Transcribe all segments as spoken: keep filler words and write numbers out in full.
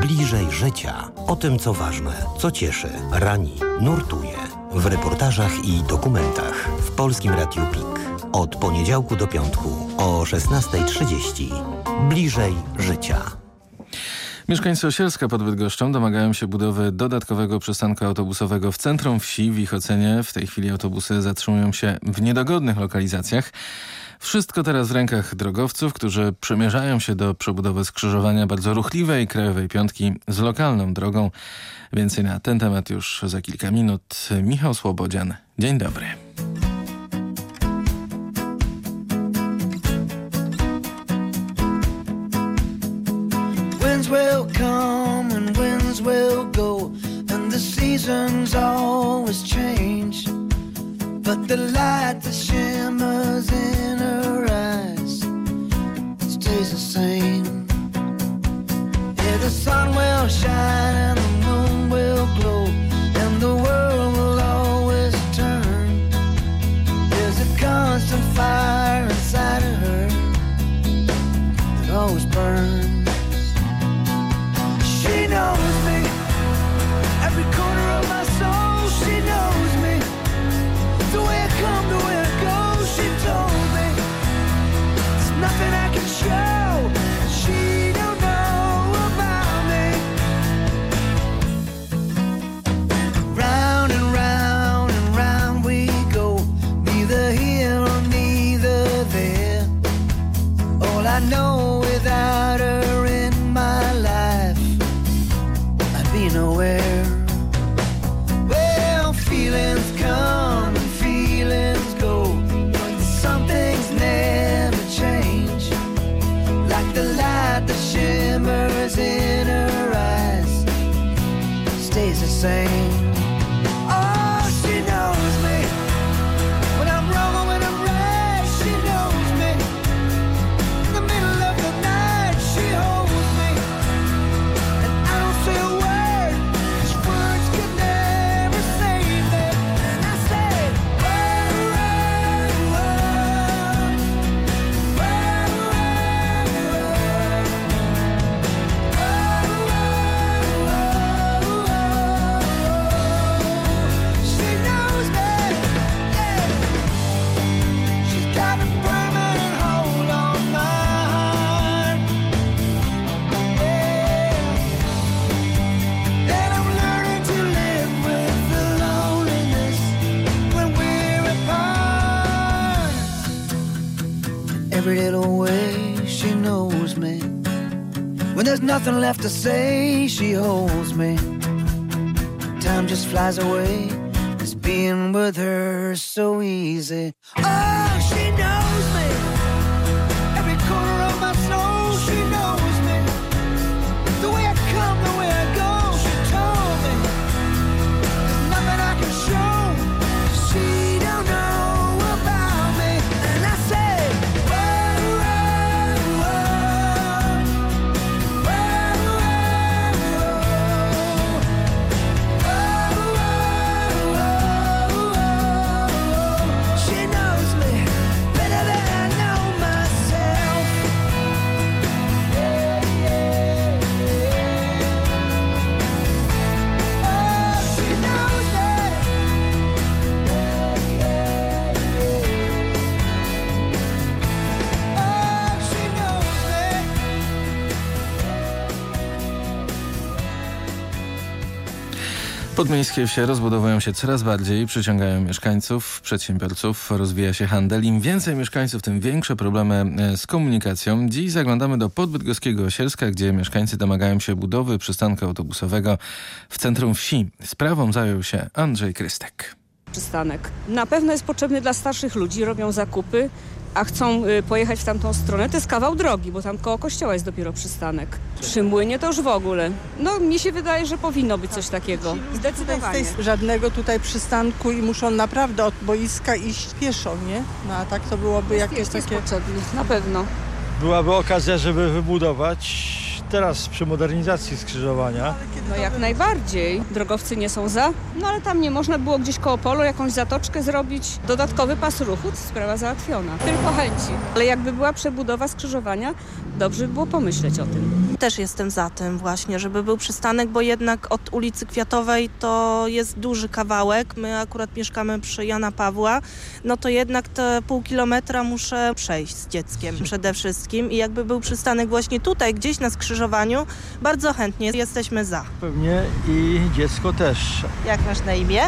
Bliżej życia. O tym, co ważne, co cieszy, rani, nurtuje. W reportażach i dokumentach w Polskim Radiu Pik. Od poniedziałku do piątku o szesnasta trzydzieści. Bliżej życia. Mieszkańcy Osielska pod Bydgoszczą domagają się budowy dodatkowego przystanku autobusowego w centrum wsi. W ich ocenie w tej chwili autobusy zatrzymują się w niedogodnych lokalizacjach. Wszystko teraz w rękach drogowców, którzy przymierzają się do przebudowy skrzyżowania bardzo ruchliwej krajowej piątki z lokalną drogą. Więcej na ten temat już za kilka minut. Michał Słobodzian. Dzień dobry. Winds will come and winds will go, and the seasons always change, but the light that shimmers in her eyes stays the same. Yeah, the sun will shine and the moon will glow, and the world will always turn. There's a constant fire inside of her that always burns. She knows me, every corner of my soul. She knows me, the way I come, the way I go. She told me there's nothing I can show that she don't know about me. Round and round and round we go, neither here or neither there. All I know without her in my life, be nowhere. Well, feelings come and feelings go, but some things never change. Like the light that shimmers in her eyes stays the same. Oh, she knows me when I'm wrong or when I'm right. She knows me in the middle of the night. She holds me and I don't say a word. Every little way she knows me. When there's nothing left to say, she holds me. Time just flies away. It's being with her so easy. Oh, she knows me. Every corner of my soul, she knows me. The way I come, the way I go. She told me there's nothing I can show. She don't know about me. And I say, podmiejskie wsie rozbudowują się coraz bardziej, przyciągają mieszkańców, przedsiębiorców, rozwija się handel. Im więcej mieszkańców, tym większe problemy z komunikacją. Dziś zaglądamy do podbydgoskiego Osielska, gdzie mieszkańcy domagają się budowy przystanku autobusowego w centrum wsi. Sprawą zajął się Andrzej Krystek. Przystanek na pewno jest potrzebny dla starszych ludzi, robią zakupy, a chcą y, pojechać w tamtą stronę. To jest kawał drogi, bo tam koło kościoła jest dopiero przystanek. Przy Młynie to już w ogóle. No mi się wydaje, że powinno być coś takiego. Zdecydowanie. Żadnego tutaj przystanku i muszą naprawdę od boiska iść pieszo, nie? No a tak to byłoby jakieś jest, takie... Jest potrzebny, na pewno. Byłaby okazja, żeby wybudować, teraz przy modernizacji skrzyżowania. No jak najbardziej. Drogowcy nie są za, no ale tam nie można było gdzieś koło polu jakąś zatoczkę zrobić, dodatkowy pas ruchu, sprawa załatwiona. Tylko chęci. Ale jakby była przebudowa skrzyżowania, dobrze by było pomyśleć o tym. Też jestem za tym właśnie, żeby był przystanek, bo jednak od ulicy Kwiatowej to jest duży kawałek. My akurat mieszkamy przy Jana Pawła, no to jednak te pół kilometra muszę przejść z dzieckiem przede wszystkim i jakby był przystanek właśnie tutaj, gdzieś na skrzyżowaniu, bardzo chętnie jesteśmy za. Pewnie i dziecko też. Jak masz na imię?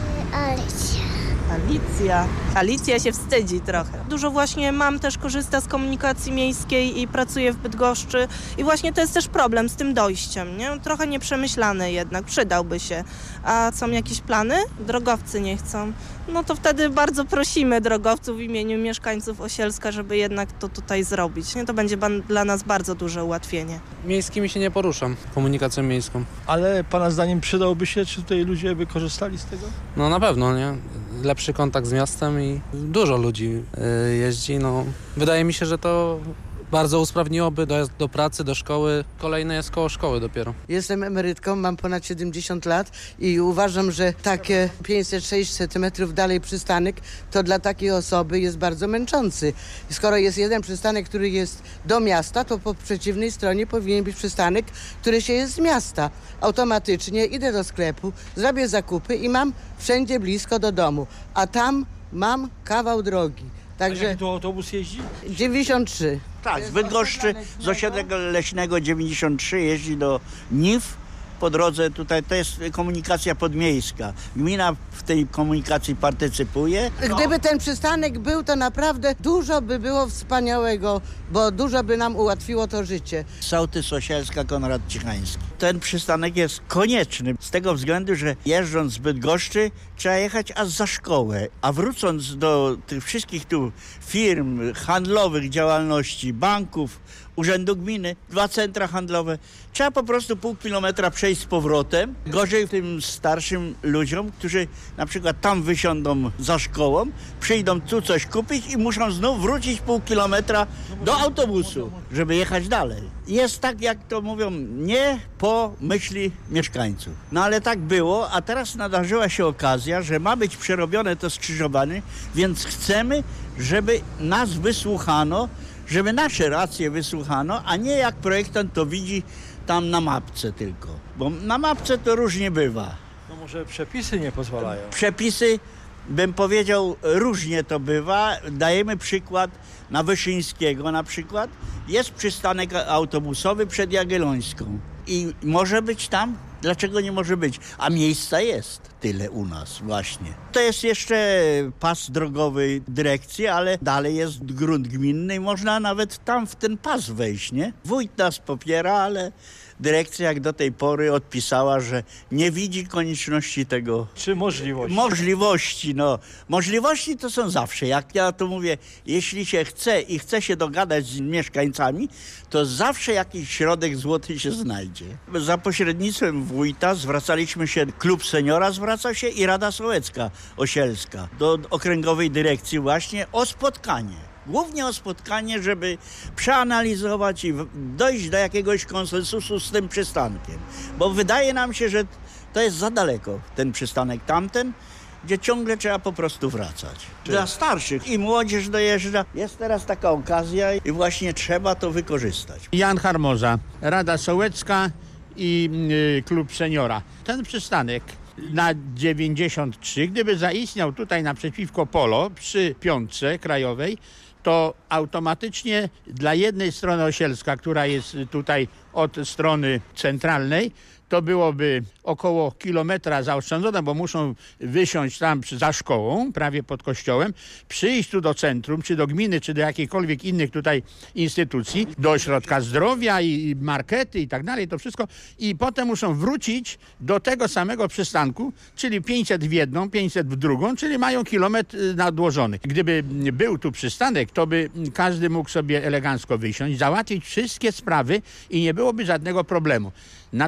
Alicja. Alicja. Alicja się wstydzi trochę. Dużo właśnie mam też korzysta z komunikacji miejskiej i pracuję w Bydgoszczy i właśnie to jest też problem z tym dojściem, nie? Trochę nieprzemyślane jednak, przydałby się. A są jakieś plany? Drogowcy nie chcą. No to wtedy bardzo prosimy drogowców w imieniu mieszkańców Osielska, żeby jednak to tutaj zrobić. Nie? To będzie ban- dla nas bardzo duże ułatwienie. Miejskimi się nie poruszam, komunikacją miejską. Ale pana zdaniem przydałby się, czy tutaj ludzie by korzystali z tego? No na pewno, nie? Lepszy kontakt z miastem i dużo ludzi yy, jeździ. No. Wydaje mi się, że to bardzo usprawniłoby dojazd do pracy, do szkoły. Kolejne jest koło szkoły dopiero. Jestem emerytką, mam ponad siedemdziesiąt lat i uważam, że takie pięćset sześćset metrów dalej przystanek to dla takiej osoby jest bardzo męczący. Skoro jest jeden przystanek, który jest do miasta, to po przeciwnej stronie powinien być przystanek, który się jest z miasta. Automatycznie idę do sklepu, zrobię zakupy i mam wszędzie blisko do domu, a tam mam kawał drogi. Także... A jaki tu autobus jeździ? dziewięćdziesiąt trzy. Tak, z Bydgoszczy, z osiedla leśnego dziewięćdziesiąt trzy jeździ do Niw. Po drodze tutaj to jest komunikacja podmiejska. Gmina w tej komunikacji partycypuje. Gdyby ten przystanek był, to naprawdę dużo by było wspaniałego, bo dużo by nam ułatwiło to życie. Sołtys Osielska, Konrad Cichański. Ten przystanek jest konieczny z tego względu, że jeżdżąc z Bydgoszczy trzeba jechać aż za szkołę, a wrócąc do tych wszystkich tu firm handlowych, działalności, banków, Urzędu Gminy, dwa centra handlowe. Trzeba po prostu pół kilometra przejść z powrotem. Gorzej tym starszym ludziom, którzy na przykład tam wysiądą za szkołą, przyjdą tu coś kupić i muszą znów wrócić pół kilometra do autobusu, żeby jechać dalej. Jest tak, jak to mówią, nie po myśli mieszkańców. No ale tak było, a teraz nadarzyła się okazja, że ma być przerobione to skrzyżowanie, więc chcemy, żeby nas wysłuchano, żeby nasze racje wysłuchano, a nie jak projektant to widzi tam na mapce tylko. Bo na mapce to różnie bywa. No może przepisy nie pozwalają. Przepisy, bym powiedział, różnie to bywa. Dajemy przykład na Wyszyńskiego na przykład. Jest przystanek autobusowy przed Jagiellońską i może być tam. Dlaczego nie może być? A miejsca jest tyle u nas właśnie. To jest jeszcze pas drogowy dyrekcji, ale dalej jest grunt gminny i można nawet tam w ten pas wejść, nie? Wójt nas popiera, ale dyrekcja jak do tej pory odpisała, że nie widzi konieczności tego. Czy możliwości? Możliwości, no. Możliwości to są zawsze. Jak ja to mówię, jeśli się chce i chce się dogadać z mieszkańcami, to zawsze jakiś środek złoty się znajdzie. Za pośrednictwem wójta zwracaliśmy się, klub seniora zwracał się i Rada Sołecka Osielska do okręgowej dyrekcji właśnie o spotkanie. Głównie o spotkanie, żeby przeanalizować i dojść do jakiegoś konsensusu z tym przystankiem. Bo wydaje nam się, że to jest za daleko, ten przystanek tamten, gdzie ciągle trzeba po prostu wracać. Dla starszych i młodzież dojeżdża. Jest teraz taka okazja i właśnie trzeba to wykorzystać. Jan Harmoza, Rada Sołecka i y, Klub Seniora. Ten przystanek na dziewięćdziesiąt trzy, gdyby zaistniał tutaj naprzeciwko Polo przy piątce krajowej, to automatycznie dla jednej strony Osielska, która jest tutaj od strony centralnej, to byłoby około kilometra zaoszczędzone, bo muszą wysiąść tam za szkołą, prawie pod kościołem, przyjść tu do centrum, czy do gminy, czy do jakiejkolwiek innych tutaj instytucji, do ośrodka zdrowia i markety i tak dalej, to wszystko. I potem muszą wrócić do tego samego przystanku, czyli pięćset w jedną, pięćset w drugą, czyli mają kilometr nadłożony. Gdyby był tu przystanek, to by każdy mógł sobie elegancko wysiąść, załatwić wszystkie sprawy i nie byłoby żadnego problemu. Natomiast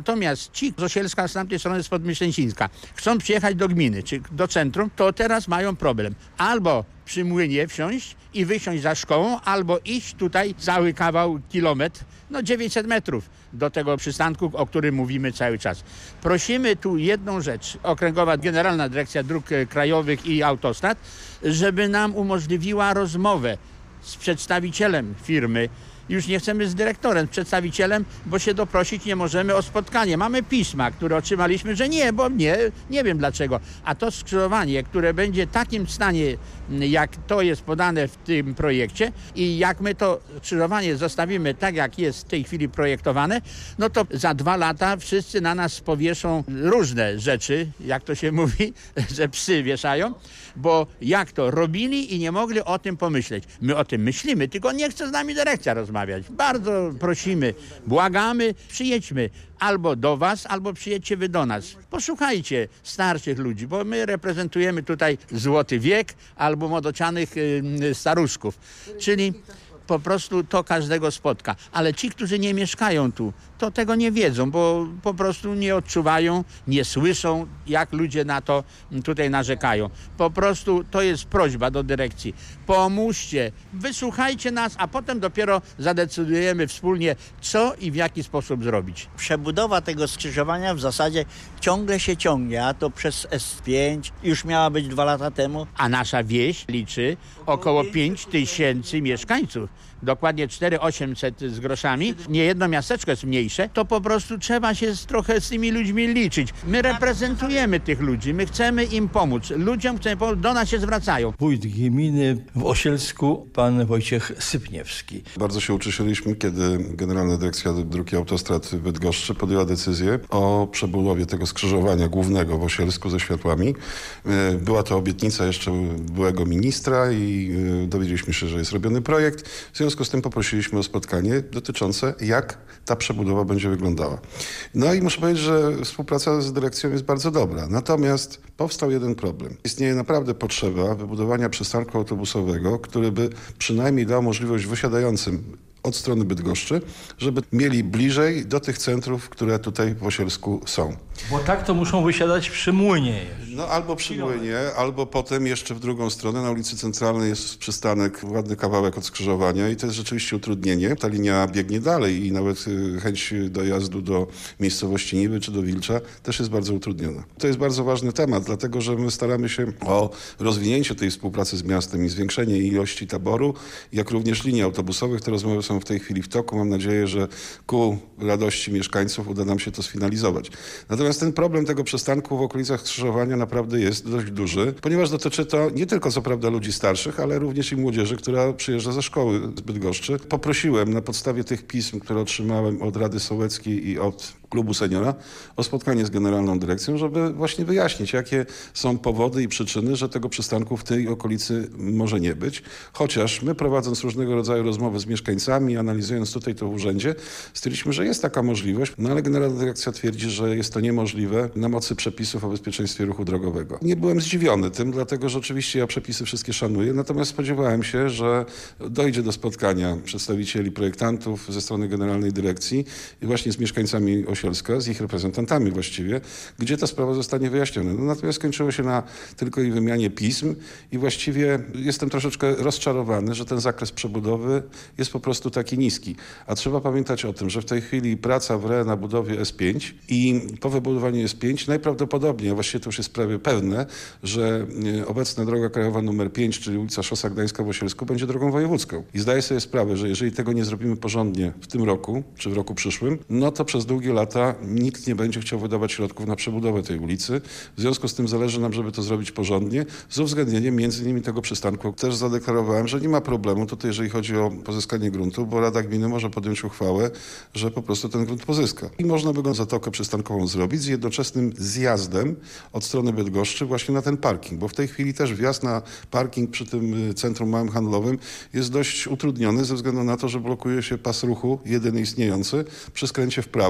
teraz ci z Osielska, z tamtej strony z Podmyślęcińska chcą przyjechać do gminy czy do centrum, to teraz mają problem. Albo przy młynie wsiąść i wysiąść za szkołą, albo iść tutaj cały kawał, kilometr, no dziewięćset metrów do tego przystanku, o którym mówimy cały czas. Prosimy tu jedną rzecz, Okręgowa Generalna Dyrekcja Dróg Krajowych i Autostrad, żeby nam umożliwiła rozmowę z przedstawicielem firmy. Już nie chcemy z dyrektorem, z przedstawicielem, bo się doprosić nie możemy o spotkanie. Mamy pisma, które otrzymaliśmy, że nie, bo nie, nie wiem dlaczego. A to skrzyżowanie, które będzie w takim stanie, jak to jest podane w tym projekcie i jak my to skrzyżowanie zostawimy tak, jak jest w tej chwili projektowane, no to za dwa lata wszyscy na nas powieszą różne rzeczy, jak to się mówi, że psy wieszają, bo jak to robili i nie mogli o tym pomyśleć. My o tym myślimy, tylko nie chce z nami dyrekcja rozmawiać. Bardzo prosimy, błagamy, przyjedźmy albo do was, albo przyjedźcie wy do nas. Posłuchajcie starszych ludzi, bo my reprezentujemy tutaj złoty wiek albo młodocianych y, staruszków, czyli po prostu to każdego spotka. Ale ci, którzy nie mieszkają tu, to tego nie wiedzą, bo po prostu nie odczuwają, nie słyszą, jak ludzie na to tutaj narzekają. Po prostu to jest prośba do dyrekcji. Pomóżcie, wysłuchajcie nas, a potem dopiero zadecydujemy wspólnie, co i w jaki sposób zrobić. Przebudowa tego skrzyżowania w zasadzie ciągle się ciągnie, a to przez S pięć już miała być dwa lata temu. A nasza wieś liczy około pięć tysięcy mieszkańców. Dokładnie cztery tysiące osiemset z groszami. Nie jedno miasteczko jest mniejsze, to po prostu trzeba się z, trochę z tymi ludźmi liczyć. My reprezentujemy tych ludzi, my chcemy im pomóc. Ludziom chcemy pomóc, do nas się zwracają. Wójt gminy w Osielsku, pan Wojciech Sypniewski. Bardzo się ucieszyliśmy, kiedy Generalna Dyrekcja Dróg i Autostrad Bydgoszczy podjęła decyzję o przebudowie tego skrzyżowania głównego w Osielsku ze światłami. Była to obietnica jeszcze byłego ministra i dowiedzieliśmy się, że jest robiony projekt. W związku z tym poprosiliśmy o spotkanie dotyczące, jak ta przebudowa będzie wyglądała. No i muszę powiedzieć, że współpraca z dyrekcją jest bardzo dobra. Natomiast powstał jeden problem. Istnieje naprawdę potrzeba wybudowania przystanku autobusowego, który by przynajmniej dał możliwość wysiadającym od strony Bydgoszczy, żeby mieli bliżej do tych centrów, które tutaj w Osielsku są. Bo tak to muszą wysiadać przy młynie. No albo przy młynie, albo potem jeszcze w drugą stronę. Na ulicy Centralnej jest przystanek, ładny kawałek od skrzyżowania i to jest rzeczywiście utrudnienie. Ta linia biegnie dalej i nawet chęć dojazdu do miejscowości Niby czy do Wilcza też jest bardzo utrudniona. To jest bardzo ważny temat, dlatego że my staramy się o rozwinięcie tej współpracy z miastem i zwiększenie ilości taboru, jak również linii autobusowych. Te rozmowy są w tej chwili w toku. Mam nadzieję, że ku radości mieszkańców uda nam się to sfinalizować. Natomiast ten problem tego przystanku w okolicach skrzyżowania naprawdę jest dość duży, ponieważ dotyczy to nie tylko co prawda ludzi starszych, ale również i młodzieży, która przyjeżdża ze szkoły z Bydgoszczy. Poprosiłem na podstawie tych pism, które otrzymałem od Rady Sołeckiej i od Klubu Seniora o spotkanie z Generalną Dyrekcją, żeby właśnie wyjaśnić, jakie są powody i przyczyny, że tego przystanku w tej okolicy może nie być. Chociaż my, prowadząc różnego rodzaju rozmowy z mieszkańcami, analizując tutaj to w urzędzie, stwierdziliśmy, że jest taka możliwość, no ale Generalna Dyrekcja twierdzi, że jest to niemożliwe na mocy przepisów o bezpieczeństwie ruchu drogowego. Nie byłem zdziwiony tym, dlatego że oczywiście ja przepisy wszystkie szanuję, natomiast spodziewałem się, że dojdzie do spotkania przedstawicieli projektantów ze strony Generalnej Dyrekcji i właśnie z mieszkańcami Osielska, z ich reprezentantami właściwie, gdzie ta sprawa zostanie wyjaśniona. No, natomiast skończyło się na tylko i wymianie pism i właściwie jestem troszeczkę rozczarowany, że ten zakres przebudowy jest po prostu taki niski. A trzeba pamiętać o tym, że w tej chwili praca w R E na budowie S pięć i po wybudowaniu S pięć najprawdopodobniej, a właściwie to już jest prawie pewne, że obecna droga krajowa numer pięć, czyli ulica Szosa Gdańska w Osielsku, będzie drogą wojewódzką. I zdaję sobie sprawę, że jeżeli tego nie zrobimy porządnie w tym roku, czy w roku przyszłym, no to przez długie lata nikt nie będzie chciał wydawać środków na przebudowę tej ulicy. W związku z tym zależy nam, żeby to zrobić porządnie, z uwzględnieniem między innymi tego przystanku. Też zadeklarowałem, że nie ma problemu tutaj, jeżeli chodzi o pozyskanie gruntu, bo Rada Gminy może podjąć uchwałę, że po prostu ten grunt pozyska. I można by go zatokę przystankową zrobić z jednoczesnym zjazdem od strony Bydgoszczy właśnie na ten parking, bo w tej chwili też wjazd na parking przy tym centrum małym handlowym jest dość utrudniony ze względu na to, że blokuje się pas ruchu, jedyny istniejący, przy skręcie w prawo i przy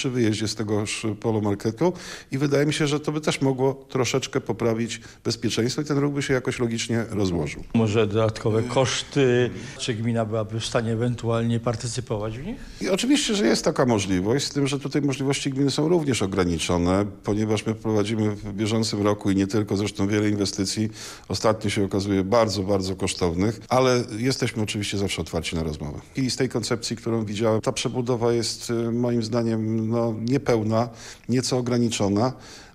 przy wyjeździe z tegoż polomarketu i wydaje mi się, że to by też mogło troszeczkę poprawić bezpieczeństwo i ten ruch by się jakoś logicznie rozłożył. Może dodatkowe koszty, czy gmina byłaby w stanie ewentualnie partycypować w nich? I oczywiście, że jest taka możliwość, z tym, że tutaj możliwości gminy są również ograniczone, ponieważ my prowadzimy w bieżącym roku i nie tylko, zresztą wiele inwestycji ostatnio się okazuje bardzo, bardzo kosztownych, ale jesteśmy oczywiście zawsze otwarci na rozmowę. I z tej koncepcji, którą widziałem, ta przebudowa jest moim zdaniem no, niepełna, nieco ograniczona.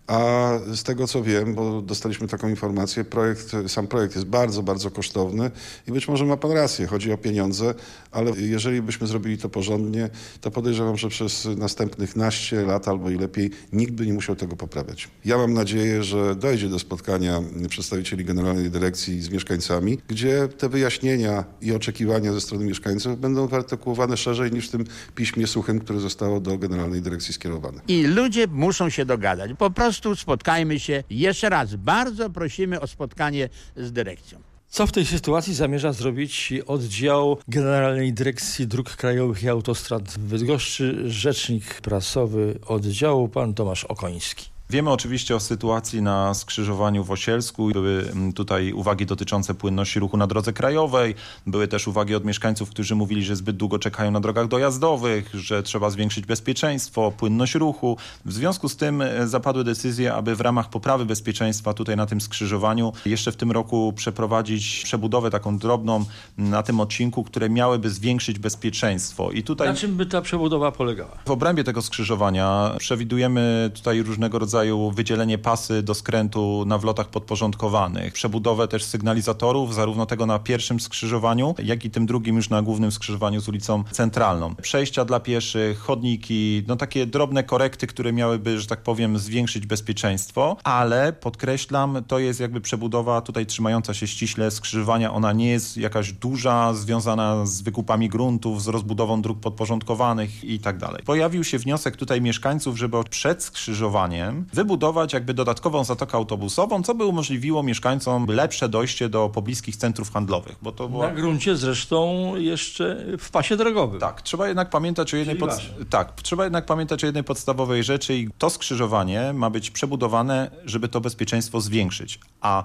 A z tego co wiem, bo dostaliśmy taką informację, projekt, sam projekt jest bardzo, bardzo kosztowny i być może ma pan rację, chodzi o pieniądze, ale jeżeli byśmy zrobili to porządnie, to podejrzewam, że przez następnych naście lat albo i lepiej nikt by nie musiał tego poprawiać. Ja mam nadzieję, że dojdzie do spotkania przedstawicieli Generalnej Dyrekcji z mieszkańcami, gdzie te wyjaśnienia i oczekiwania ze strony mieszkańców będą wyartykułowane szerzej niż w tym piśmie suchym, które zostało do Generalnej Dyrekcji skierowane. I ludzie muszą się dogadać. Po prostu spotkajmy się. Jeszcze raz bardzo prosimy o spotkanie z dyrekcją. Co w tej sytuacji zamierza zrobić oddział Generalnej Dyrekcji Dróg Krajowych i Autostrad w Bydgoszczy, rzecznik prasowy oddziału, pan Tomasz Okoński? Wiemy oczywiście o sytuacji na skrzyżowaniu w Osielsku. Były tutaj uwagi dotyczące płynności ruchu na drodze krajowej. Były też uwagi od mieszkańców, którzy mówili, że zbyt długo czekają na drogach dojazdowych, że trzeba zwiększyć bezpieczeństwo, płynność ruchu. W związku z tym zapadły decyzje, aby w ramach poprawy bezpieczeństwa tutaj na tym skrzyżowaniu jeszcze w tym roku przeprowadzić przebudowę taką drobną na tym odcinku, które miałyby zwiększyć bezpieczeństwo. I tutaj na czym by ta przebudowa polegała? W obrębie tego skrzyżowania przewidujemy tutaj różnego rodzaju wydzielenie pasy do skrętu na wlotach podporządkowanych, przebudowę też sygnalizatorów, zarówno tego na pierwszym skrzyżowaniu, jak i tym drugim już na głównym skrzyżowaniu z ulicą Centralną. Przejścia dla pieszych, chodniki, no takie drobne korekty, które miałyby, że tak powiem, zwiększyć bezpieczeństwo, ale podkreślam, to jest jakby przebudowa tutaj trzymająca się ściśle skrzyżowania, ona nie jest jakaś duża, związana z wykupami gruntów, z rozbudową dróg podporządkowanych i tak dalej. Pojawił się wniosek tutaj mieszkańców, żeby przed skrzyżowaniem wybudować jakby dodatkową zatokę autobusową, co by umożliwiło mieszkańcom lepsze dojście do pobliskich centrów handlowych. Bo to była... Na gruncie zresztą jeszcze w pasie drogowym. Tak, trzeba jednak pamiętać o jednej pod... tak, trzeba jednak pamiętać o jednej podstawowej rzeczy i to skrzyżowanie ma być przebudowane, żeby to bezpieczeństwo zwiększyć. A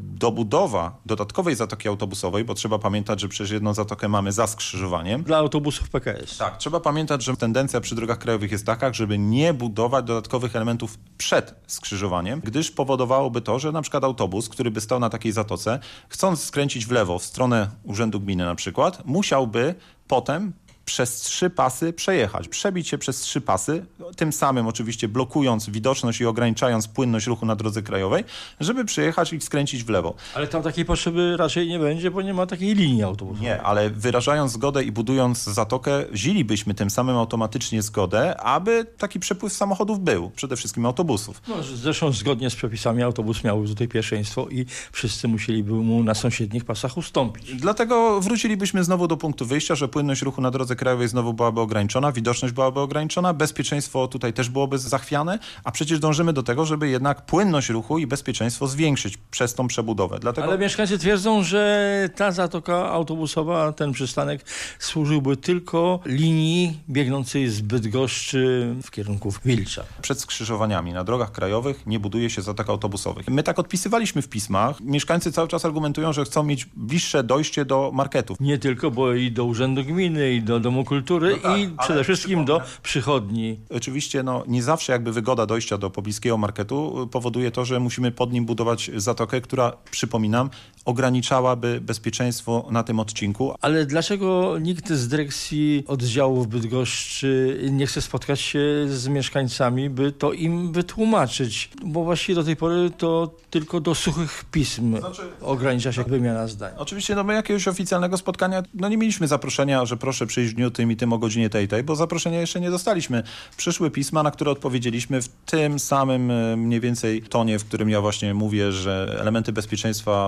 dobudowa dodatkowej zatoki autobusowej, bo trzeba pamiętać, że przecież jedną zatokę mamy za skrzyżowaniem. Dla autobusów P K S. Tak, trzeba pamiętać, że tendencja przy drogach krajowych jest taka, żeby nie budować dodatkowych elementów przed skrzyżowaniem, gdyż powodowałoby to, że na przykład autobus, który by stał na takiej zatoce, chcąc skręcić w lewo w stronę Urzędu Gminy na przykład, musiałby potem przez trzy pasy przejechać, przebić się przez trzy pasy, tym samym oczywiście blokując widoczność i ograniczając płynność ruchu na drodze krajowej, żeby przejechać i skręcić w lewo. Ale tam takiej potrzeby raczej nie będzie, bo nie ma takiej linii autobusowej. Nie, ale wyrażając zgodę i budując zatokę, zilibyśmy tym samym automatycznie zgodę, aby taki przepływ samochodów był, przede wszystkim autobusów. No, zresztą zgodnie z przepisami autobus miałby tutaj pierwszeństwo i wszyscy musieliby mu na sąsiednich pasach ustąpić. Dlatego wrócilibyśmy znowu do punktu wyjścia, że płynność ruchu na drodze krajowej znowu byłaby ograniczona, widoczność byłaby ograniczona, bezpieczeństwo tutaj też byłoby zachwiane, a przecież dążymy do tego, żeby jednak płynność ruchu i bezpieczeństwo zwiększyć przez tą przebudowę. Dlatego... Ale mieszkańcy twierdzą, że ta zatoka autobusowa, ten przystanek służyłby tylko linii biegnącej z Bydgoszczy w kierunku Wilcza. Przed skrzyżowaniami na drogach krajowych nie buduje się zatok autobusowych. My tak odpisywaliśmy w pismach. Mieszkańcy cały czas argumentują, że chcą mieć bliższe dojście do marketów. Nie tylko, bo i do Urzędu Gminy, i do Domu Kultury, no tak, i przede wszystkim do przychodni. Oczywiście no, nie zawsze jakby wygoda dojścia do pobliskiego marketu powoduje to, że musimy pod nim budować zatokę, która, przypominam, ograniczałaby bezpieczeństwo na tym odcinku. Ale dlaczego nikt z dyrekcji oddziału w Bydgoszczy nie chce spotkać się z mieszkańcami, by to im wytłumaczyć? Bo właściwie do tej pory to tylko do suchych pism znaczy, ogranicza się wymiana zdań. Oczywiście no my jakiegoś oficjalnego spotkania no nie mieliśmy zaproszenia, że proszę przyjść w dniu tym i tym o godzinie tej tej, bo zaproszenia jeszcze nie dostaliśmy. Przyszły pisma, na które odpowiedzieliśmy w tym samym mniej więcej tonie, w którym ja właśnie mówię, że elementy bezpieczeństwa zgodnie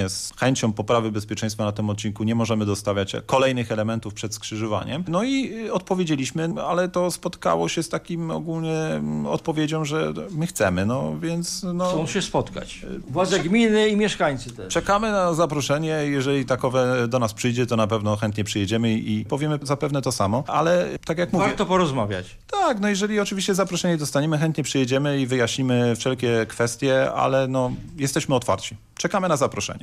z chęcią poprawy bezpieczeństwa na tym odcinku nie możemy dostawiać kolejnych elementów przed skrzyżowaniem. No i odpowiedzieliśmy, ale to spotkało się z takim ogólnie odpowiedzią, że my chcemy, no więc... No, chcą się spotkać. Władze gminy i mieszkańcy też. Czekamy na zaproszenie. Jeżeli takowe do nas przyjdzie, to na pewno chętnie przyjedziemy i powiemy zapewne to samo, ale tak jak mówię... Warto porozmawiać. Tak, no jeżeli oczywiście zaproszenie dostaniemy, chętnie przyjedziemy i wyjaśnimy wszelkie kwestie, ale no jesteśmy otwarci. Czekamy na zaproszenie.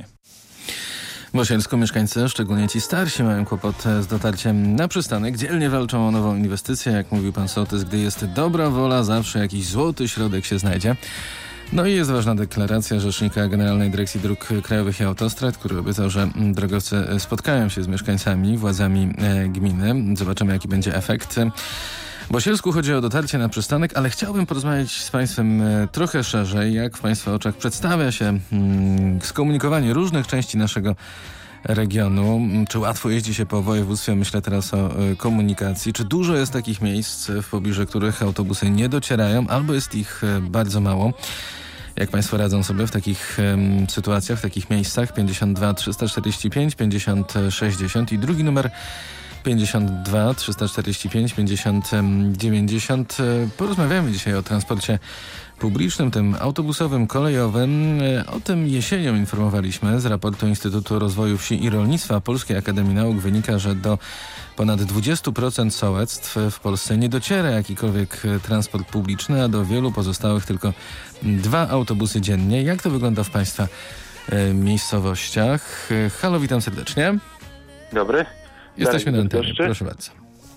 W Osielsku mieszkańcy, szczególnie ci starsi, mają kłopot z dotarciem na przystanek. Dzielnie walczą o nową inwestycję, jak mówił pan sołtys. Gdy jest dobra wola, zawsze jakiś złoty środek się znajdzie. No i jest ważna deklaracja rzecznika Generalnej Dyrekcji Dróg Krajowych i Autostrad, który obiecał, że drogowcy spotkają się z mieszkańcami, władzami e, gminy. Zobaczymy, jaki będzie efekt. W Osielsku chodzi o dotarcie na przystanek, ale chciałbym porozmawiać z państwem e, trochę szerzej, jak w państwa oczach przedstawia się mm, skomunikowanie różnych części naszego regionu. Czy łatwo jeździ się po województwie? Myślę teraz o y, komunikacji. Czy dużo jest takich miejsc, w pobliżu których autobusy nie docierają, albo jest ich y, bardzo mało? Jak państwo radzą sobie w takich y, sytuacjach, w takich miejscach? pięćdziesiąt dwa trzysta czterdzieści pięć pięćdziesiąt sześćdziesiąt i drugi numer pięćdziesiąt dwa trzysta czterdzieści pięć pięćdziesiąt dziewięćdziesiąt. Porozmawiamy dzisiaj o transporcie publicznym, tym autobusowym, kolejowym. O tym jesienią informowaliśmy. Z raportu Instytutu Rozwoju Wsi i Rolnictwa Polskiej Akademii Nauk wynika, że do ponad dwadzieścia procent sołectw w Polsce nie dociera jakikolwiek transport publiczny, a do wielu pozostałych tylko dwa autobusy dziennie. Jak to wygląda w państwa e, miejscowościach? Halo, witam serdecznie. Dobry. Jesteśmy na antenie, proszę bardzo.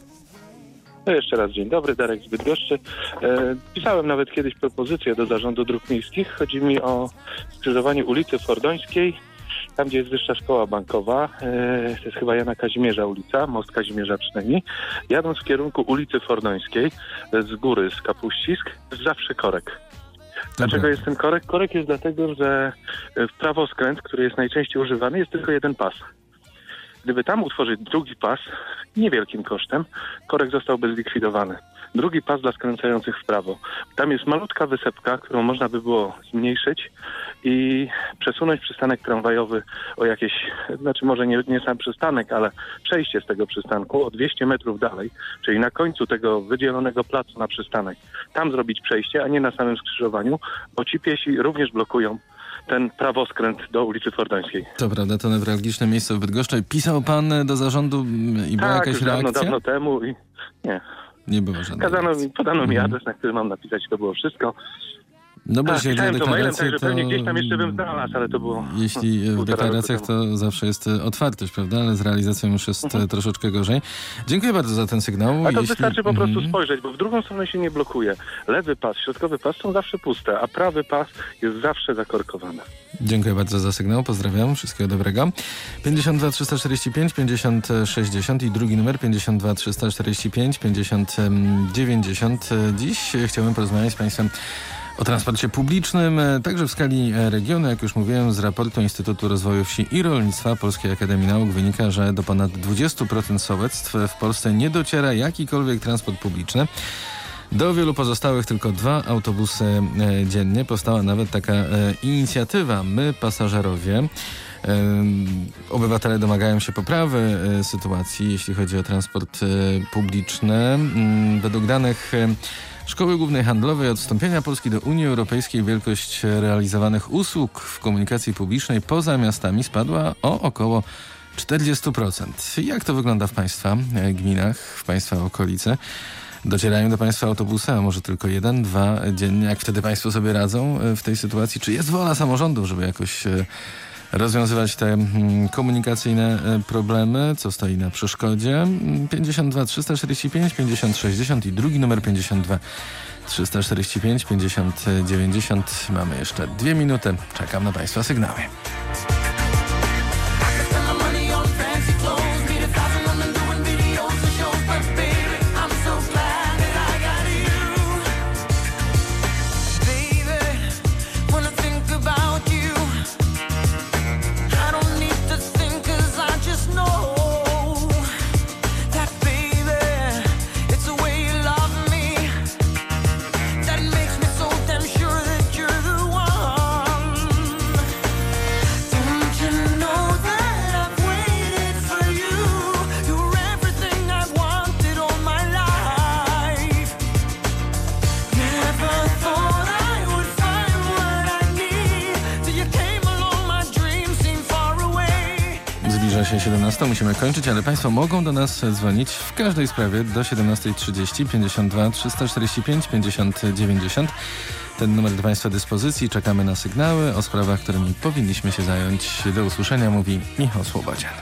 No jeszcze raz dzień dobry, Darek z Bydgoszczy. E, pisałem nawet kiedyś propozycję do Zarządu Dróg Miejskich. Chodzi mi o skrzyżowanie ulicy Fordońskiej, tam gdzie jest Wyższa Szkoła Bankowa. E, to jest chyba Jana Kazimierza ulica, most Kazimierza przynajmniej. Jadąc w kierunku ulicy Fordońskiej z góry, z Kapuścisk, jest zawsze korek. Dlaczego jest ten korek? Korek jest dlatego, że w prawoskręt, który jest najczęściej używany, jest tylko jeden pas. Gdyby tam utworzyć drugi pas, niewielkim kosztem, korek zostałby zlikwidowany. Drugi pas dla skręcających w prawo. Tam jest malutka wysepka, którą można by było zmniejszyć i przesunąć przystanek tramwajowy o jakieś, znaczy może nie, nie sam przystanek, ale przejście z tego przystanku o dwieście metrów dalej, czyli na końcu tego wydzielonego placu na przystanek. Tam zrobić przejście, a nie na samym skrzyżowaniu, bo ci piesi również blokują ten prawoskręt do ulicy Fordońskiej. To prawda, to newralgiczne miejsce w Bydgoszczy. Pisał pan do zarządu i była tak, jakaś już reakcja? dawno, dawno temu i nie. Nie było żadnej Kazano reakcji. mi, podano mi Mhm. adres, na który mam napisać, to było wszystko. No bo tak, jeśli pisałem w to mailem, także deklarację, pewnie to... gdzieś tam jeszcze bym znalazł, ale to było... Jeśli w półtora deklaracjach roku temu. to zawsze jest e, otwartość, prawda? Ale z realizacją już jest Mhm. e, troszeczkę gorzej. Dziękuję bardzo za ten sygnał. A to Jeśli... wystarczy po prostu Mhm. spojrzeć, bo w drugą stronę się nie blokuje. Lewy pas, środkowy pas są zawsze puste, a prawy pas jest zawsze zakorkowany. Dziękuję bardzo za sygnał, pozdrawiam, wszystkiego dobrego. pięćdziesiąt dwa trzysta czterdzieści pięć pięćdziesiąt sześćdziesiąt i drugi numer pięćdziesiąt dwa trzysta czterdzieści pięć pięćdziesiąt dziewięćdziesiąt. Dziś chciałbym porozmawiać z państwem o transporcie publicznym, także w skali regionu. Jak już mówiłem, z raportu Instytutu Rozwoju Wsi i Rolnictwa Polskiej Akademii Nauk wynika, że do ponad dwadzieścia procent sołectw w Polsce nie dociera jakikolwiek transport publiczny. Do wielu pozostałych tylko dwa autobusy e, dziennie. Powstała nawet taka e, inicjatywa My Pasażerowie. E, obywatele domagają się poprawy e, sytuacji, jeśli chodzi o transport e, publiczny. E, według danych e, Szkoły Głównej Handlowej odstąpienia Polski do Unii Europejskiej wielkość realizowanych usług w komunikacji publicznej poza miastami spadła o około czterdzieści procent. Jak to wygląda w państwa e, gminach, w państwa okolicy? Docierają do państwa autobusy, a może tylko jeden, dwa dziennie. Jak wtedy państwo sobie radzą w tej sytuacji? Czy jest wola samorządów, żeby jakoś rozwiązywać te komunikacyjne problemy? Co stoi na przeszkodzie? pięćdziesiąt dwa trzysta czterdzieści pięć pięćdziesiąt sześćdziesiąt i drugi numer pięćdziesiąt dwa trzysta czterdzieści pięć pięćdziesiąt dziewięćdziesiąt. Mamy jeszcze dwie minuty. Czekam na państwa sygnały. Don't Zbliża się siedemnasta, musimy kończyć, ale Państwo mogą do nas dzwonić w każdej sprawie do siedemnasta trzydzieści, pięćdziesiąt dwa trzysta czterdzieści pięć pięćdziesiąt dziewięćdziesiąt. Ten numer do Państwa dyspozycji. Czekamy na sygnały o sprawach, którymi powinniśmy się zająć. Do usłyszenia, mówi Michał Słobodzian.